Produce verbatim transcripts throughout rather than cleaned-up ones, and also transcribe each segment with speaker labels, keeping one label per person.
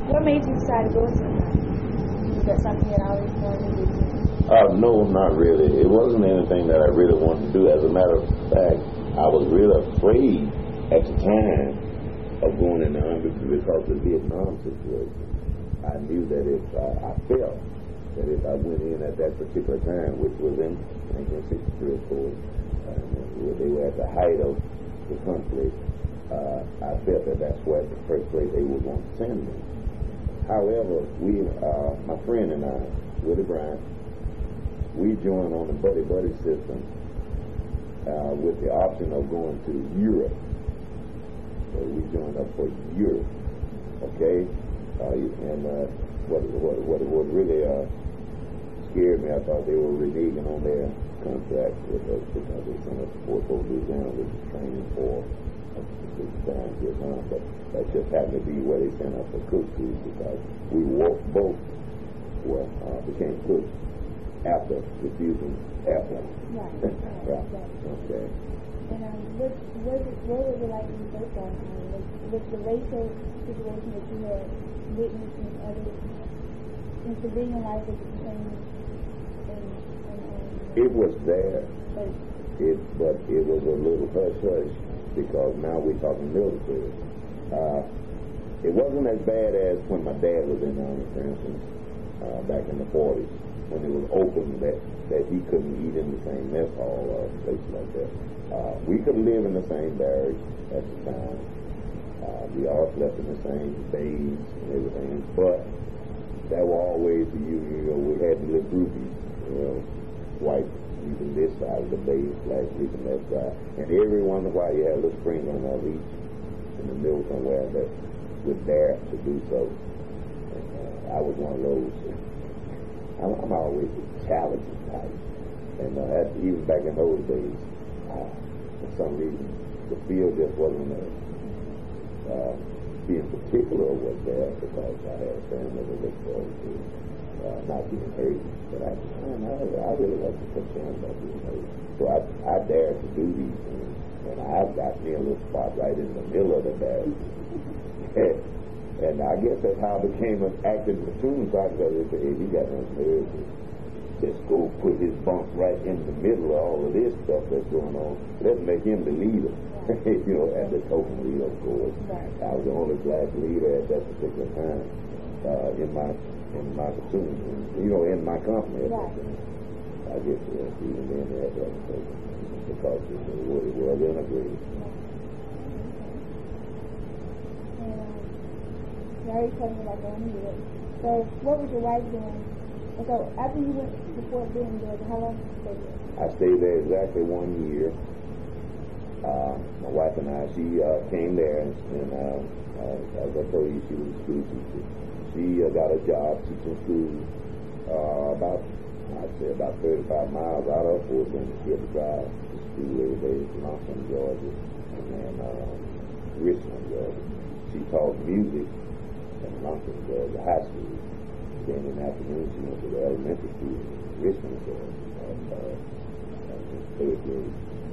Speaker 1: What made you decide to go to that? Was that something that I always wanted to do?
Speaker 2: Uh, no, not really. It wasn't anything that I really wanted to do. As a matter of fact, I was really afraid at the time of going in the Army because of the Vietnam situation. I knew that if I, I felt that if I went in at that particular time, which was in nineteen sixty-three, of course, uh, they were at the height of the conflict, uh, I felt that that's where the first place they would want to send me. However, we, uh, my friend and I, Willie Bryant, we joined on the buddy buddy system uh, with the option of going to Europe. So we joined up for Europe, okay? Uh, and uh, what, what what what really uh, scared me, I thought they were reneging on their contract with us because they sent us to Fort Louisiana, which is training for a specific time Vietnam. But that just happened to be where they sent us for cook school because we both were uh, became cooks after refusing Afghan.
Speaker 1: Right. Right.
Speaker 2: Right.
Speaker 1: Exactly.
Speaker 2: Okay.
Speaker 1: And um, what, what, what was it like when you first got home? Was, was the racial situation that you had witnessed in other, in civilian life, was it the same? In, in, um,
Speaker 2: It was there,
Speaker 1: but
Speaker 2: it, but it was a little hush-hush because now we're talking military. Uh, it wasn't as bad as when my dad was in the Army, for instance, uh, back in the forties. When it was open that, that he couldn't eat in the same mess hall or places like that. Uh, we could live in the same barracks at the time. Uh, we all slept in the same bays and everything, but there were always, you, you know, we had the little groupies, you know, white sleeping this side of the bay, black sleeping that side. And every once in a while you had a little sprinkling of each in the middle somewhere that would dare to do so. And, uh, I was one of those. I'm, I'm always a challenging type. And uh, that, even back in those days, uh, for some reason, the field just wasn't there. Uh, being particular was there because I had a family that looked forward to uh, not being hurt. But at the time, I, I really wasn't concerned about being hurt. So I, I dared to do these things. And I've got me a little spot right in the middle of the barracks. And I guess that's how I became an active platoon sergeant. Because if he got no nerves, just go put his bunk right in the middle of all of this stuff that's going on. Let's make him the leader. Right. You know, as the token leader, of course. Right. I was the only black leader at that particular time uh, in my in my platoon. You know, in my company. Right. I guess uh, even then they had that because it was, it was integrated.
Speaker 1: You already told me about going to Europe. So, what was your wife doing? So, after you went to Fort Benning, how long did you stay there?
Speaker 2: I stayed there exactly one year. Uh, my wife and I, she uh, came there, and, and uh, uh, as I told you, she was a school teacher. She uh, got a job teaching school uh, about, I'd say, about thirty-five miles out of Fort Benning. She had to drive to school every day to Lansing, Georgia, and then uh, Richmond, Georgia. She taught music in Lansing, Georgia, high school. Then in the afternoon, she went to the elementary school in Richmond, Georgia, at, uh, at the third grade.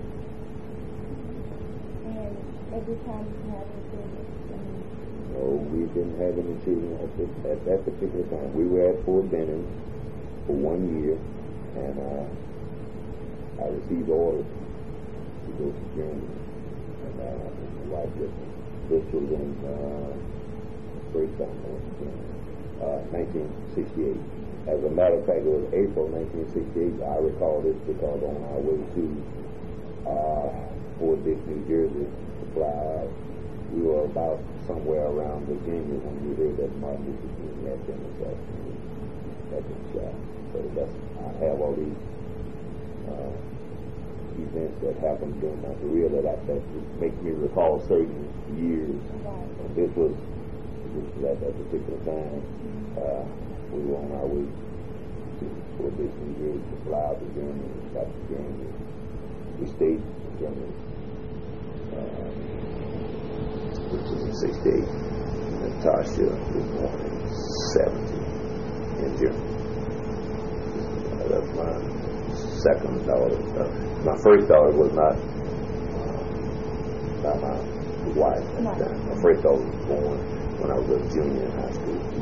Speaker 1: And at this time, you have any children?
Speaker 2: No, we didn't have any children at, this, at that particular time. We were at Fort Benning for one year, and uh, I received orders to go to Germany. And uh, my wife just, this was in uh, first time I went to Germany, uh, nineteen sixty-eight. As a matter of fact, it was April nineteen sixty-eight. I recall this because on our way to uh, Fort Dix, New Jersey, to fly out, we were about somewhere around Virginia when we heard that Martin Luther King had been assassinated. That's a shot. So that's, I have all these uh, events that happened during my career that, I, that make me recall certain years. And this was, this was at that particular time. Uh, we were on our way to Fort Dix, New Jersey, to fly out to Germany, back to Germany. We stayed in Germany, uh, which is in sixty-eight. Natasha was born in seventy in Germany. Uh, that's my second daughter. Uh, my first daughter was not uh, by my wife at the time. My first daughter was born when I was a junior in high school.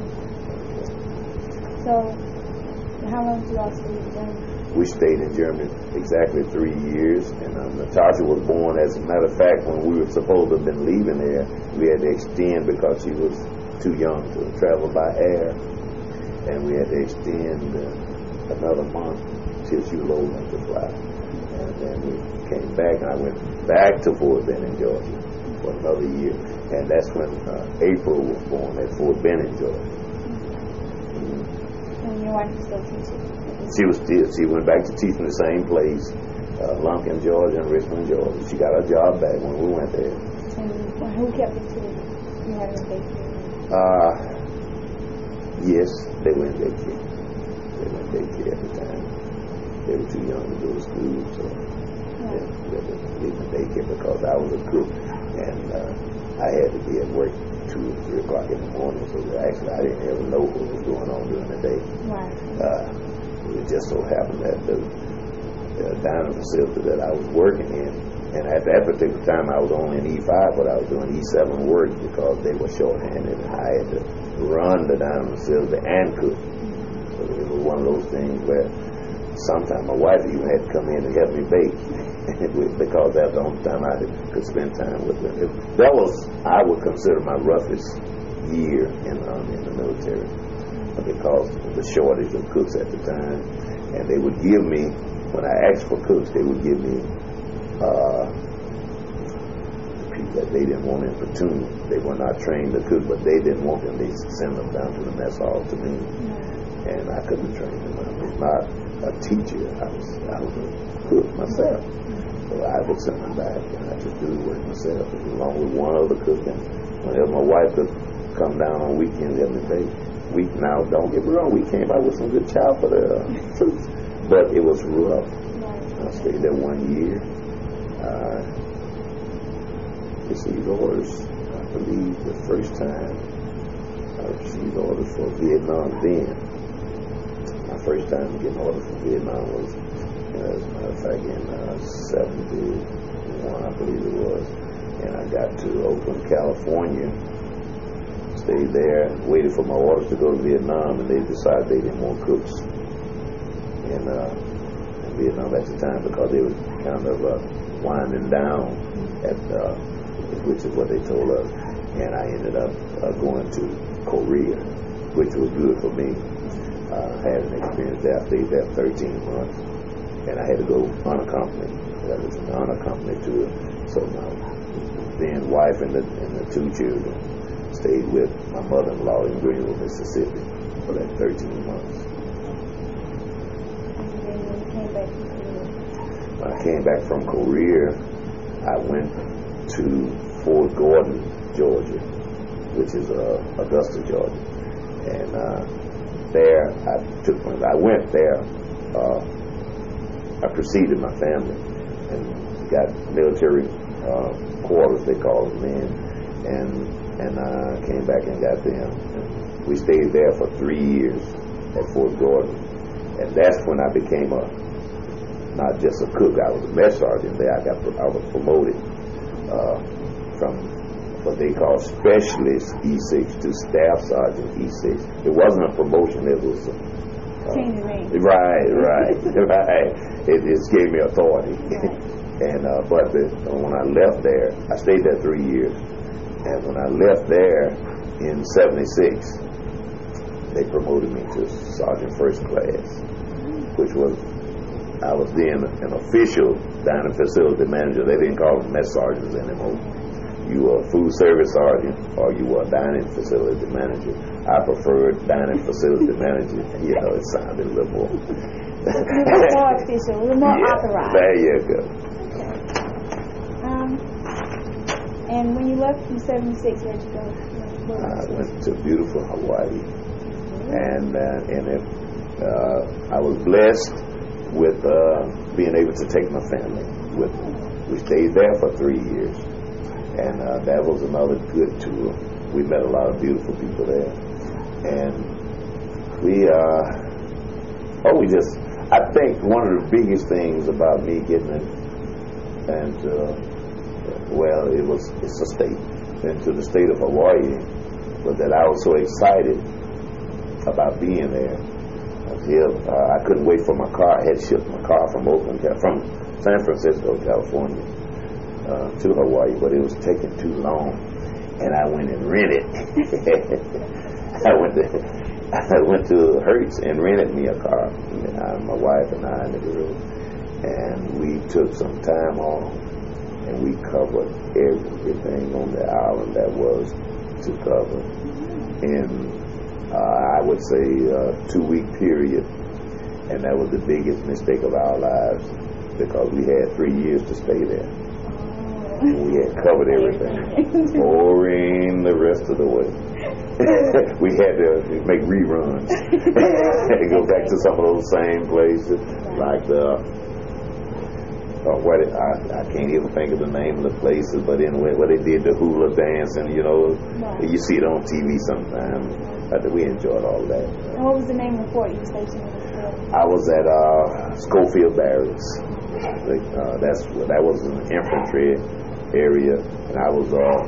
Speaker 1: So, how long did you all stay in Germany?
Speaker 2: We stayed in Germany exactly three years, and um, Natasha was born. As a matter of fact, when we were supposed to have been leaving there, we had to extend because she was too young to travel by air, and we had to extend uh, another month till she was old enough to fly. And then we came back, and I went back to Fort Benning, Georgia, for another year, and that's when uh, April was born at Fort Benning, Georgia. Mm-hmm.
Speaker 1: And your wife was still teaching?
Speaker 2: She was still, she went back to teaching the same place, uh, Lumpkin, Georgia, and Richmond, Georgia. She got her job back when we went there.
Speaker 1: And who kept the children? You had them in daycare?
Speaker 2: Uh, yes, they were in daycare. They were in daycare at the time. They were too young to go to school, so yeah. they, they had to leave in daycare because I was a cook, and uh, I had to be at work two or three o'clock in the morning, so actually I didn't ever know what was going on during the day.
Speaker 1: Right.
Speaker 2: Uh, It just so happened that the, the dining facility that I was working in, and at that particular time I was only in E five, but I was doing E seven work because they were shorthanded, and I had to run the dining facility and cook. So it was one of those things where sometimes my wife even had to come in and help me bake because that's the only time I could spend time with them. That was, I would consider, my roughest year in, um, in the military, because of the shortage of cooks at the time. And they would give me, when I asked for cooks, they would give me uh, people that they didn't want in platoon. They were not trained to cook, but they didn't want them. They sent them down to the mess hall to me, and I couldn't train them. I was not a teacher. I was, I was a cook myself. So I would send them back, and I just do the work myself, along with one other cook. And whenever my wife could come down on weekends, help me bake. We, now, don't get me wrong, we came out with some good chow for the uh, troops, but it was rough. I stayed there one year. Uh, received orders, I believe, the first time I received orders for Vietnam then. My first time getting orders for Vietnam was, uh, as a matter of fact, in uh, seventy-one, I believe it was. And I got to Oakland, California, stayed there and waited for my orders to go to Vietnam, and they decided they didn't want cooks in, uh, in Vietnam at the time because they were kind of uh, winding down, at uh, which is what they told us. And I ended up uh, going to Korea, which was good for me. Uh, I had an experience there. I stayed there thirteen months, and I had to go unaccompanied. That was an unaccompanied tour. So my then wife and the, and the two children stayed with my mother-in-law in Greenville, Mississippi for that thirteen months.
Speaker 1: And then when you came back from Korea?
Speaker 2: When I came back from Korea, I went to Fort Gordon, Georgia, which is uh, Augusta, Georgia. And uh, there, I took my, I went there, uh, I preceded my family and got military uh, quarters, they call them then, and and I uh, came back and got them. And we stayed there for three years at Fort Gordon, and that's when I became a not just a cook. I was a mess sergeant there. I got I was promoted uh, from what they call specialist E six to staff sergeant E six. It wasn't a promotion. It was a, uh,
Speaker 1: change the name.
Speaker 2: Right, right, right. It, it just gave me authority. and uh, but the, when I left there, I stayed there three years. And when I left there in seventy-six, they promoted me to Sergeant First Class, which was, I was then an official dining facility manager. They didn't call them mess sergeants anymore. You were a food service sergeant or you were a dining facility manager. I preferred dining facility manager. You know, it sounded a little more.
Speaker 1: A little more official, a little more
Speaker 2: yeah,
Speaker 1: authorized.
Speaker 2: There you go.
Speaker 1: Um, and when you left from seventy-six, where'd you go? Where
Speaker 2: I went to beautiful Hawaii, and uh, and it, uh, I was blessed with uh, being able to take my family with me. We stayed there for three years, and uh, that was another good tour. We met a lot of beautiful people there, and we uh, oh we just I think one of the biggest things about me getting it and uh, well, it was it's a state into the state of Hawaii, but that I was so excited about being there. I was here. Uh, I couldn't wait for my car. I had shipped my car from Oakland, from San Francisco, California, uh, to Hawaii, but it was taking too long, and I went and rented. I went to I went to Hertz and rented me a car. Uh, my wife and I and the girls, and we took some time off, and we covered everything on the island that was to cover in, uh, I would say, a two-week period, and that was the biggest mistake of our lives because we had three years to stay there. We had covered everything, boring the rest of the way. We had to make reruns and go back to some of those same places, like the uh, what it, I, I can't even think of the name of the places, but anyway, where they did the hula dance, and you know, right. You see it on T V sometimes. But we enjoyed all of that.
Speaker 1: And what was the name of the fort you were stationed at?
Speaker 2: I was at uh, Schofield Barracks. Uh, that's that was an infantry area, and I was uh,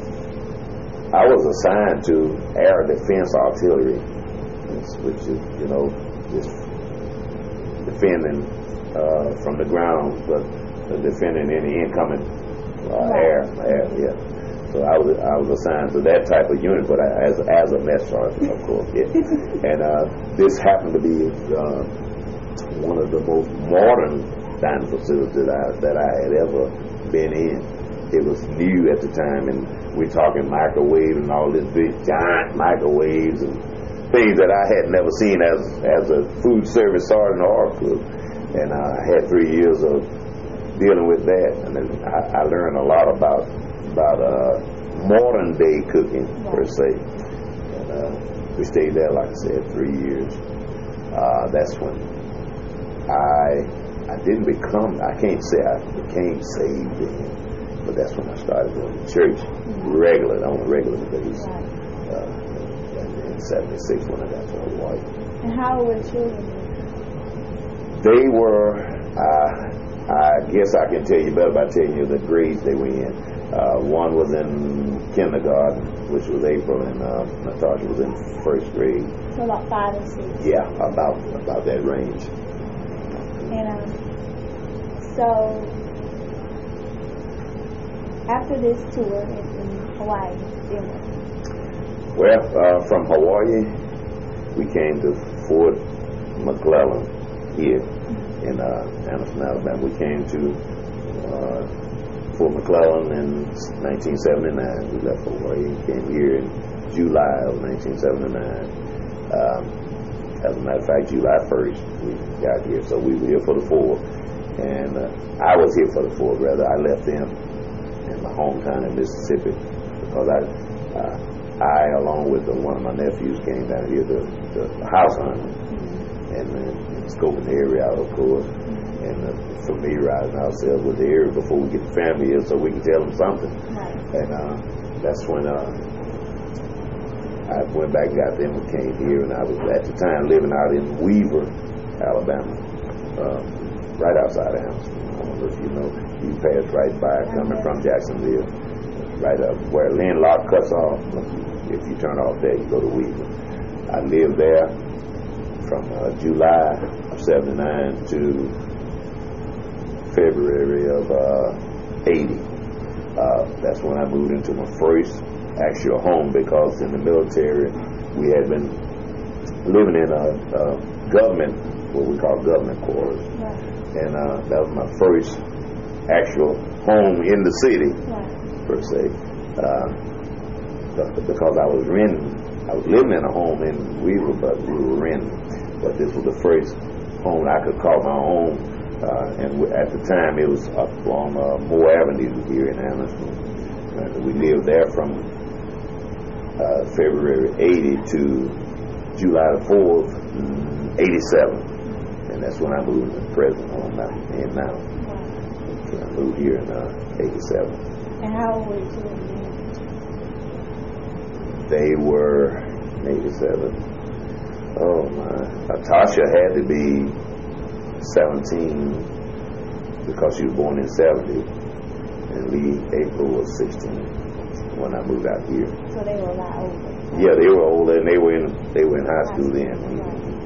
Speaker 2: I was assigned to air defense artillery, which is, you know, just defending uh, from the ground, but defending any incoming uh, air, air, yeah. So I was I was assigned to that type of unit, but I, as as a mess sergeant, of course. Yeah. And uh, this happened to be uh, one of the most modern dining facilities that I, that I had ever been in. It was new at the time, and we're talking microwave and all this big giant microwaves and things that I had never seen as as a food service sergeant or cook. And uh, I had three years of dealing with that, and then I, I learned a lot about about uh, modern day cooking, yeah. per se. And uh, we stayed there, like I said, three years. Uh, that's when I I didn't become. I can't say I became saved then. But that's when I started going to church regularly, on a regular basis. Right. Uh, in seventy-six when I got to Hawaii.
Speaker 1: And how old were the children?
Speaker 2: They were, uh, I guess I can tell you better by telling you the grades they were in. Uh, one was in kindergarten, which was April, and uh, Natasha was in first grade.
Speaker 1: So about five and six?
Speaker 2: Yeah, about, about that range.
Speaker 1: And um, so... after this tour in, in Hawaii, then what?
Speaker 2: Well, uh, from Hawaii, we came to Fort McClellan here mm-hmm. in uh, Anniston, Alabama. We came to uh, Fort McClellan in nineteen seventy-nine. We left Hawaii and came here in July of nineteen seventy-nine. Um, as a matter of fact, July first we got here, so we were here for the fourth. And uh, I was here for the fourth, rather. I left them in my hometown in Mississippi, because I, uh, I along with the, one of my nephews, came down here to, to house hunting, mm-hmm. and uh, scoping the area out, of course, mm-hmm. and uh, familiarizing ourselves with the area before we get the family here, so we can tell them something. Right. And uh, that's when uh, I went back and got them and came here, and I was at the time living out in Weaver, Alabama, uh, right outside of Hamilton. I don't know if you know. You pass right by coming from Jacksonville, right up where Lynn Lock cuts off. If you turn off there, you go to Weaver. I lived there from uh, July of seventy-nine to February of uh, eighty. Uh, that's when I moved into my first actual home, because in the military we had been living in a, a government, what we call government quarters, right. and uh, that was my first actual home in the city, right. per se, uh, because I was renting. I was living in a home in Weaver, but we were renting. But this was the first home I could call my own, uh, and we, at the time it was up on uh, Moore Avenue here in Anniston. Uh, we lived there from uh, February eighty to July the fourth, eighty-seven, and that's when I moved to the present home I'm in now. I moved here in uh, eighty-seven.
Speaker 1: And how old were you children?
Speaker 2: They were eighty-seven. Oh my! Natasha had to be seventeen because she was born in seventy, and Lee April was sixteen when I moved out here.
Speaker 1: So they were a lot older.
Speaker 2: Yeah, they were older and they were in they were in high school then.